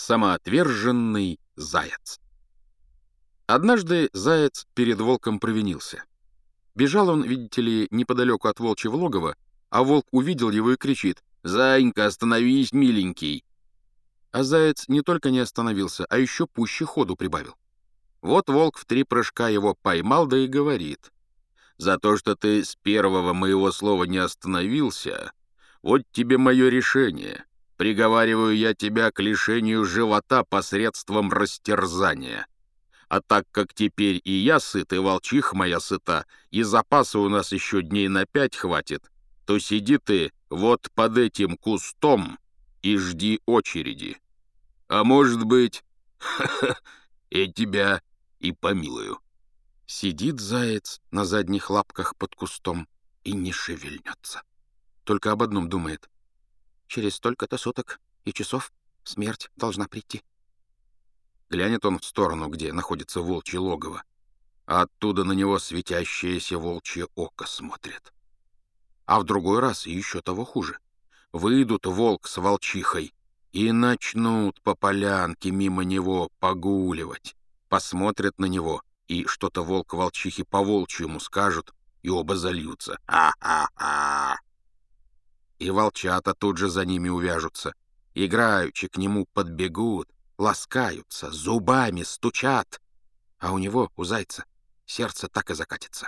Самоотверженный заяц. Однажды заяц перед волком провинился. Бежал он, видите ли, неподалеку от волчьего логова, а волк увидел его и кричит: «Заинька, остановись, миленький!» А заяц не только не остановился, а еще пуще ходу прибавил. Вот волк в 3 прыжка его поймал, да и говорит: «За то, что ты с первого моего слова не остановился, вот тебе мое решение. Приговариваю я тебя к лишению живота посредством растерзания. А так как теперь и я сыт, и волчиха моя сыта, и запаса у нас еще дней на 5 хватит, то сиди ты вот под этим кустом и жди очереди. А может быть, я тебя и помилую». Сидит заяц на задних лапках под кустом и не шевельнется. Только об одном думает: через столько-то суток и часов смерть должна прийти. Глянет он в сторону, где находится волчье логово, а оттуда на него светящееся волчье око смотрит. А в другой раз и еще того хуже. Выйдут волк с волчихой и начнут по полянке мимо него погуливать, посмотрят на него, и что-то волк волчихе по-волчьему скажут, и оба зальются. А-а-а! И волчата тут же за ними увяжутся, играючи к нему подбегут, ласкаются, зубами стучат, а у него, у зайца, сердце так и закатится.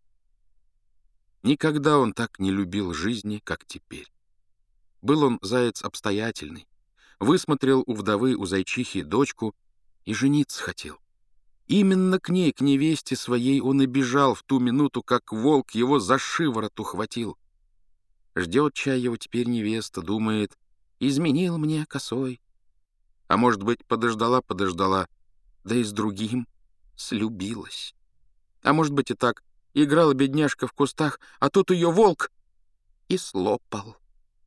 Никогда он так не любил жизни, как теперь. Был он заяц обстоятельный, высмотрел у вдовы, у зайчихи, дочку и жениться хотел. Именно к ней, к невесте своей, он и бежал в ту минуту, как волк его за шиворот ухватил. Ждет чай его теперь невеста, думает: изменил мне косой. А может быть, подождала, да и с другим слюбилась. А может быть и так, играла бедняжка в кустах, а тут ее волк и слопал.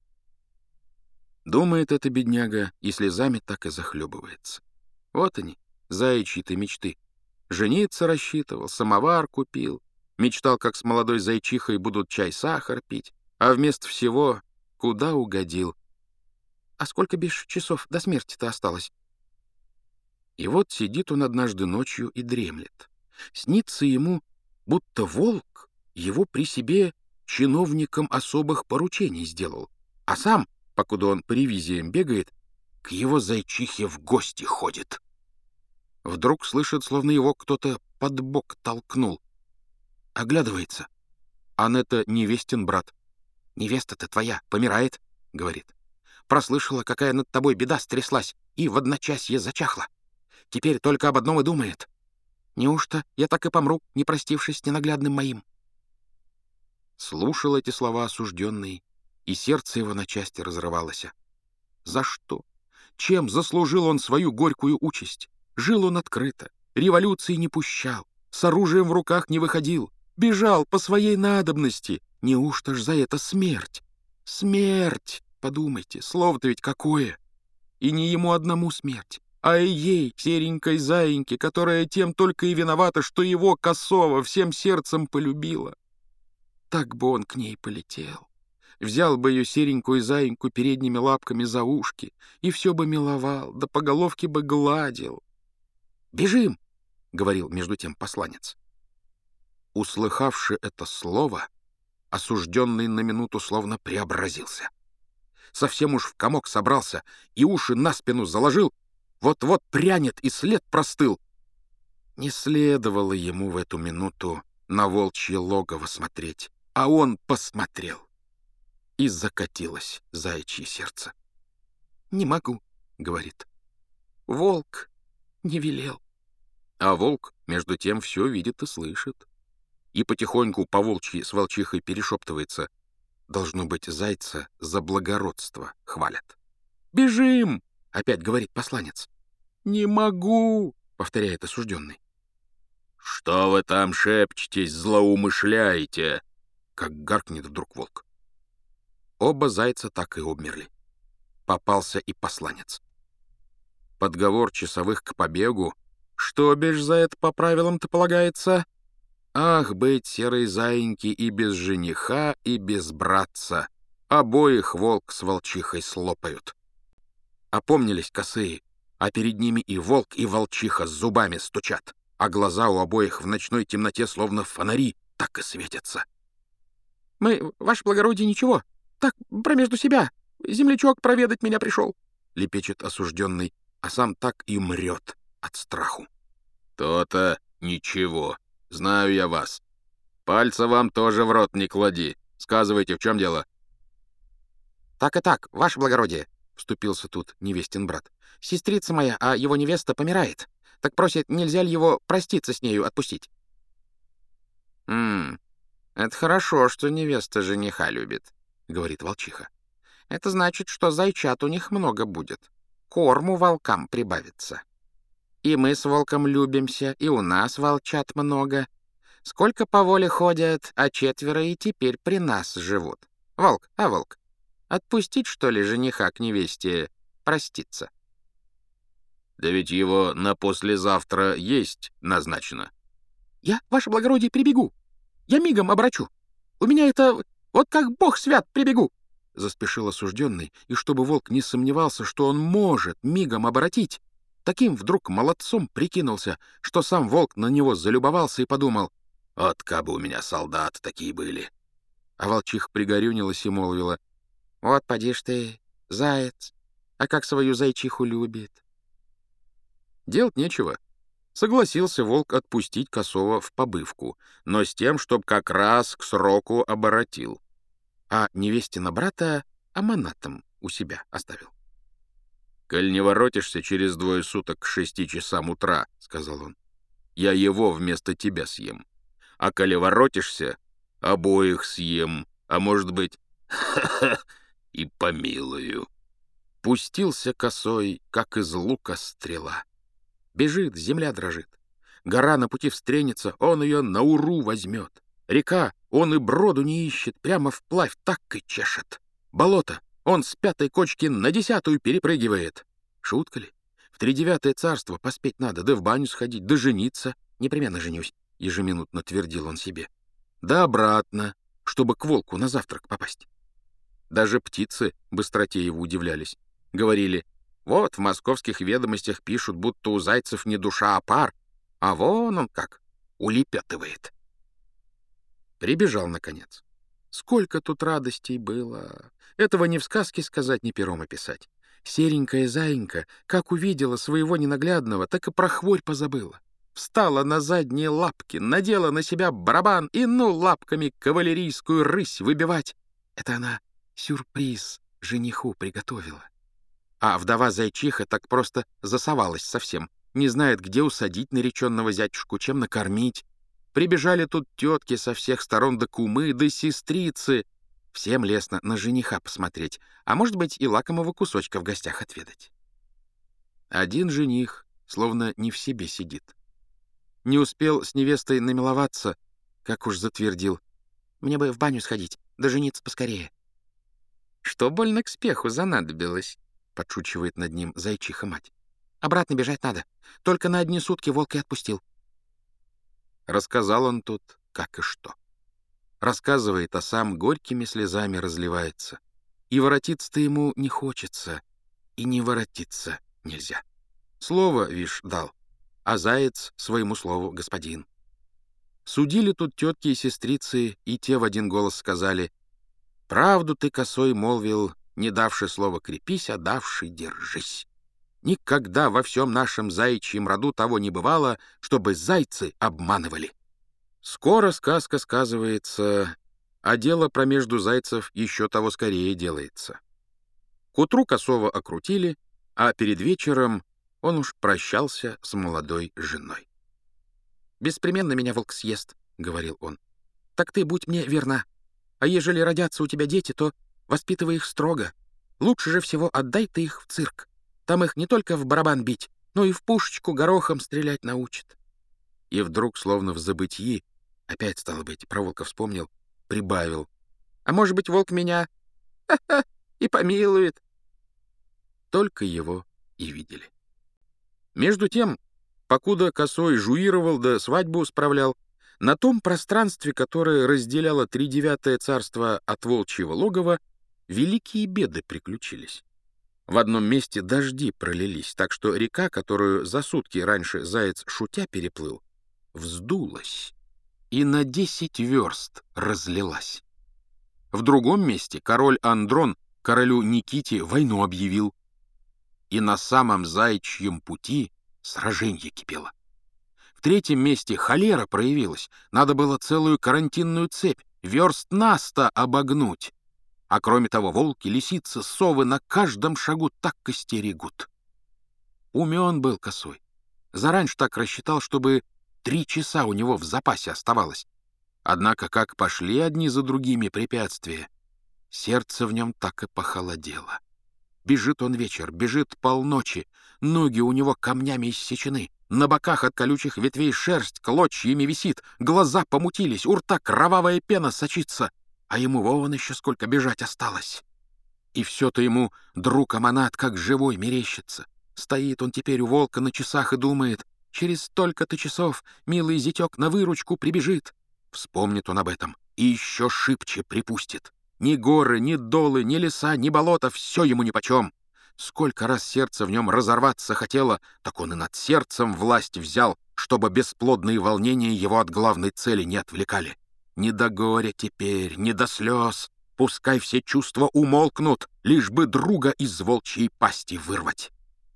Думает эта бедняга и слезами так и захлебывается. Вот они, заячьи-то мечты. Жениться рассчитывал, самовар купил, мечтал, как с молодой зайчихой будут чай-сахар пить, а вместо всего куда угодил. А сколько бишь часов до смерти-то осталось? И вот сидит он однажды ночью и дремлет. Снится ему, будто волк его при себе чиновником особых поручений сделал, а сам, покуда он по ревизиям бегает, к его зайчихе в гости ходит. Вдруг слышит, словно его кто-то под бок толкнул. Оглядывается. Ан это невестин брат. «Невеста-то твоя помирает», — говорит. «Прослышала, какая над тобой беда стряслась, и в одночасье зачахла. Теперь только об одном и думает. Неужто я так и помру, не простившись с ненаглядным моим?» Слушал эти слова осужденный, и сердце его на части разрывалось. За что? Чем заслужил он свою горькую участь? Жил он открыто, революции не пущал, с оружием в руках не выходил, бежал по своей надобности. Неужто ж за это смерть? Смерть! Подумайте, слово-то ведь какое! И не ему одному смерть, а и ей, серенькой заиньке, которая тем только и виновата, что его косого всем сердцем полюбила. Так бы он к ней полетел, взял бы ее серенькую заиньку передними лапками за ушки и все бы миловал, да по головке бы гладил. «Бежим!» — говорил между тем посланец. Услыхавши это слово, осужденный на минуту словно преобразился. Совсем уж в комок собрался и уши на спину заложил, вот-вот прянет и след простыл. Не следовало ему в эту минуту на волчье логово смотреть, а он посмотрел. И закатилось заячье сердце. «Не могу», — говорит. «Волк не велел». А волк, между тем, все видит и слышит. И потихоньку по волчьи с волчихой перешептывается. Должно быть, зайца за благородство хвалят. «Бежим!» — опять говорит посланец. «Не могу!» — повторяет осужденный. «Что вы там шепчетесь, злоумышляете?» — как гаркнет вдруг волк. Оба зайца так и обмерли. Попался и посланец. Подговор часовых к побегу. Что бишь за это по правилам-то полагается? Ах, быть серой заиньки и без жениха, и без братца. Обоих волк с волчихой слопают. Опомнились косые, а перед ними и волк, и волчиха с зубами стучат, а глаза у обоих в ночной темноте словно фонари так и светятся. «Мы, ваше благородие, ничего, так, промежду себя, землячок проведать меня пришел», — лепечет осужденный, а сам так и мрет от страху. «То-то ничего, знаю я вас. Пальца вам тоже в рот не клади. Сказывайте, в чем дело?» «Так и так, ваше благородие», — вступился тут невестин брат. «Сестрица моя, а его невеста помирает. Так просит, нельзя ли его проститься с нею отпустить?» Это хорошо, что невеста жениха любит», — говорит волчиха. «Это значит, что зайчат у них много будет. Корму волкам прибавится. И мы с волком любимся, и у нас волчат много. Сколько по воле ходят, а 4 и теперь при нас живут. Волк, волк, отпустить, что ли, жениха к невесте проститься?» «Да ведь его на послезавтра есть назначено». «Я, ваше благородие, прибегу. Я мигом обрачу. У меня это вот как бог свят, прибегу!» Заспешил осужденный, и чтобы волк не сомневался, что он может мигом оборотить, таким вдруг молодцом прикинулся, что сам волк на него залюбовался и подумал: «Вот кабы у меня солдаты такие были». А волчиха пригорюнилась и молвила: «Вот поди ж ты, заяц, а как свою зайчиху любит». Делать нечего. Согласился волк отпустить косого в побывку, но с тем, чтоб как раз к сроку оборотил. А невестина брата аманатом у себя оставил. «Коль не воротишься через 2 суток к 6 часам утра, — сказал он, — я его вместо тебя съем. А коли воротишься, обоих съем, а может быть, и помилую». Пустился косой, как из лука стрела. Бежит, земля дрожит. Гора на пути встренется, он ее на уру возьмет. Река, он и броду не ищет, прямо вплавь так и чешет. Болото, он с 5-й кочки на 10-ю перепрыгивает. Шутка ли? В 39-е царство поспеть надо, да в баню сходить, да жениться. Непременно женюсь, ежеминутно твердил он себе. Да обратно, чтобы к волку на завтрак попасть. Даже птицы быстроте его удивлялись. Говорили: вот в московских ведомостях пишут, будто у зайцев не душа, а пар, а вон он как улепетывает. Прибежал, наконец. Сколько тут радостей было! Этого ни в сказке сказать, ни пером описать. Серенькая заинька, как увидела своего ненаглядного, так и про хворь позабыла. Встала на задние лапки, надела на себя барабан и ну лапками кавалерийскую рысь выбивать. Это она сюрприз жениху приготовила. А вдова-зайчиха так просто засовалась совсем, не знает, где усадить нареченного зятюшку, чем накормить. Прибежали тут тетки со всех сторон, да кумы, да сестрицы. Всем лестно на жениха посмотреть, а может быть и лакомого кусочка в гостях отведать. Один жених словно не в себе сидит. Не успел с невестой намиловаться, как уж затвердил: «Мне бы в баню сходить, да жениться поскорее». «Что больно к спеху занадобилось?» — подшучивает над ним зайчиха-мать. «Обратно бежать надо. Только на 1 сутки волк и отпустил». Рассказал он тут как и что. Рассказывает, а сам горькими слезами разливается. И воротиться-то ему не хочется, и не воротиться нельзя. Слово, вишь, дал, а заяц своему слову господин. Судили тут тетки и сестрицы, и те в один голос сказали: «Правду ты, косой, молвил, не давши слова крепись, а давши держись. Никогда во всем нашем заячьем роду того не бывало, чтобы зайцы обманывали». Скоро сказка сказывается, а дело промежду зайцев еще того скорее делается. К утру косого окрутили, а перед вечером он уж прощался с молодой женой. «Беспременно меня волк съест», — говорил он. «Так ты будь мне верна. А ежели родятся у тебя дети, то воспитывай их строго. Лучше же всего отдай ты их в цирк. Там их не только в барабан бить, но и в пушечку горохом стрелять научат». И вдруг, словно в забытьи, опять, стало быть, про волка вспомнил, прибавил: «А может быть, волк меня и помилует». Только его и видели. Между тем, покуда косой жуировал да свадьбу справлял, на том пространстве, которое разделяло 39-е царство от волчьего логова, великие беды приключились. В одном месте дожди пролились, так что река, которую за сутки раньше заяц шутя переплыл, вздулась и на 10 верст разлилась. В другом месте король Андрон королю Никите войну объявил, и на самом заячьем пути сраженье кипело. В третьем месте холера проявилась, надо было целую карантинную цепь верст на 100 обогнуть. А кроме того, волки, лисицы, совы на каждом шагу так костерегут. Умен был Косой. Зараньше так рассчитал, чтобы 3 часа у него в запасе оставалось. Однако, как пошли одни за другими препятствия, сердце в нем так и похолодело. Бежит он вечер, бежит полночи, ноги у него камнями иссечены, на боках от колючих ветвей шерсть клочьями висит, глаза помутились, у рта кровавая пена сочится, а ему вон еще сколько бежать осталось. И все-то ему друг Аманат как живой мерещится. Стоит он теперь у волка на часах и думает, через столько-то часов милый зятек на выручку прибежит. Вспомнит он об этом и еще шибче припустит. Ни горы, ни долы, ни леса, ни болота — все ему нипочем. Сколько раз сердце в нем разорваться хотело, так он и над сердцем власть взял, чтобы бесплодные волнения его от главной цели не отвлекали. Не до горя теперь, не до слез. Пускай все чувства умолкнут, лишь бы друга из волчьей пасти вырвать.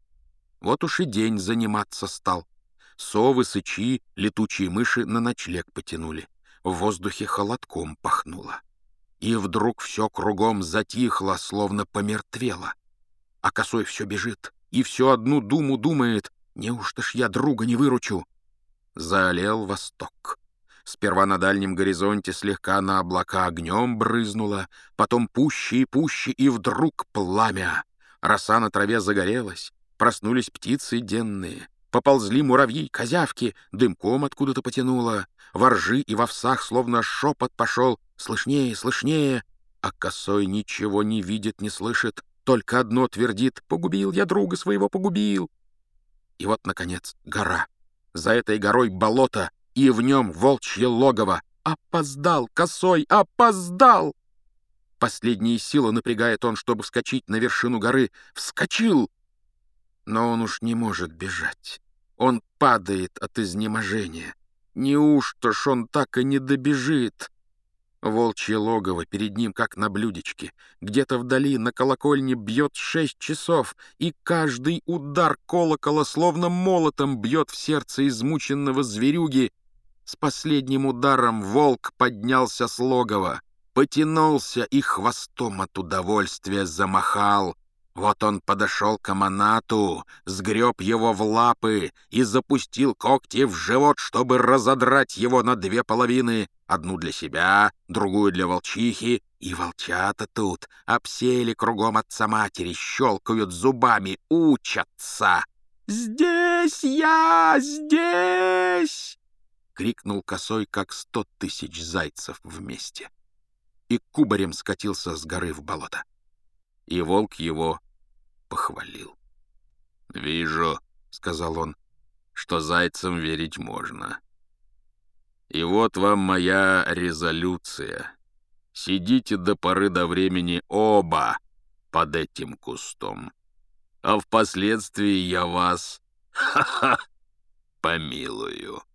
Вот уж и день заниматься стал. Совы, сычи, летучие мыши на ночлег потянули. В воздухе холодком пахнуло. И вдруг все кругом затихло, словно помертвело. А Косой все бежит и все одну думу думает: неужто ж я друга не выручу? Заолел восток. Сперва на дальнем горизонте слегка на облака огнем брызнуло, потом пуще и пуще, и вдруг пламя. Роса на траве загорелась, проснулись птицы денные, поползли муравьи, козявки, дымком откуда-то потянуло, во ржи и во овсах словно шепот пошел: слышнее, слышнее. А Косой ничего не видит, не слышит, только одно твердит: погубил я друга своего, погубил. И вот, наконец, гора. За этой горой болото, и в нем волчье логово. Опоздал, Косой, опоздал! Последние силы напрягает он, чтобы вскочить на вершину горы. Вскочил! Но он уж не может бежать. Он падает от изнеможения. Неужто ж он так и не добежит? Волчье логово перед ним, как на блюдечке. Где-то вдали на колокольне бьет 6 часов, и каждый удар колокола словно молотом бьет в сердце измученного зверюги. С последним ударом волк поднялся с логова, потянулся и хвостом от удовольствия замахал. Вот он подошел к Аманату, сгреб его в лапы и запустил когти в живот, чтобы разодрать его на 2 половины, одну для себя, другую для волчихи. И волчата тут обсели кругом отца-матери, щелкают зубами, учатся. «Здесь я, здесь!» — крикнул Косой, как 100 000 зайцев вместе. И кубарем скатился с горы в болото. И волк его похвалил. «Вижу, — сказал он, — что зайцам верить можно. И вот вам моя резолюция. Сидите до поры до времени оба под этим кустом, а впоследствии я вас помилую».